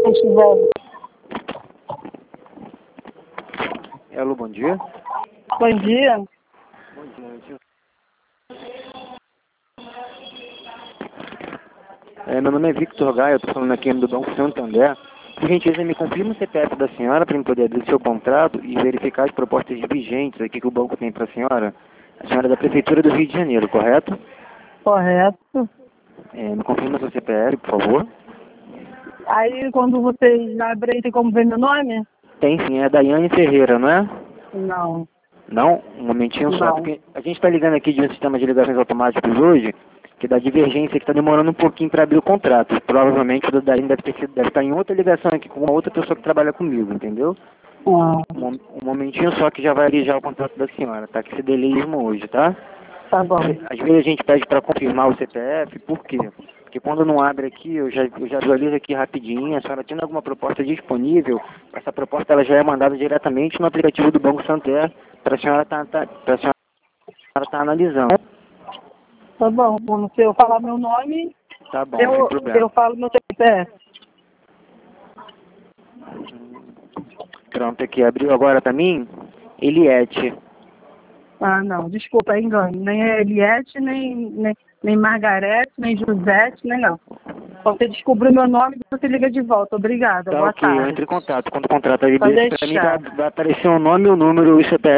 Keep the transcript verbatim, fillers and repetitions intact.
Festival. Alô, bom dia. Bom dia. Bom dia. É, meu nome é Victor Gaia, eu estou falando aqui do Banco Santander. Por gentileza, me confirma o C P F da senhora para eu poder abrir o seu contrato e verificar as propostas vigentes aqui que o banco tem para a senhora. A senhora é da Prefeitura do Rio de Janeiro, correto? Correto. É, me confirma seu C P F, por favor. Aí, quando vocês abrem, tem como ver meu nome? Tem sim, é Daiane Ferreira, não é? Não. Não? Um momentinho só, Não. porque a gente está ligando aqui de um sistema de ligações automáticos hoje, que dá divergência, que está demorando um pouquinho para abrir o contrato. Provavelmente o da Daiane deve, ter sido, deve estar em outra ligação aqui com uma outra pessoa que trabalha comigo, entendeu? Ah, Um, um momentinho só que já vai abrir já o contrato da senhora, tá? Que se delismo hoje, tá? tá bom. Às vezes a gente pede para confirmar o C P F, por quê? Porque quando não abre aqui, eu já, eu já visualizo aqui rapidinho, a senhora tendo alguma proposta disponível, essa proposta ela já é mandada diretamente no aplicativo do Banco Santander para a senhora estar tá, tá, tá, tá analisando. Tá bom. Quando eu falar meu nome, Tá bom, sem eu, problema. eu falo meu C P F. Pronto, aqui abriu agora para mim, Eliette. Ah, não. Desculpa, é engano. Nem é Eliette, nem, nem, nem Margarete, nem Josete, nem não. Quando você descobrir meu nome, você liga de volta. Obrigada. Tá Boa ok, eu tarde. entro em contato. Quando o contrato abrir Pode para mim vai, deixar. vai aparecer o nome, o número e o C P F.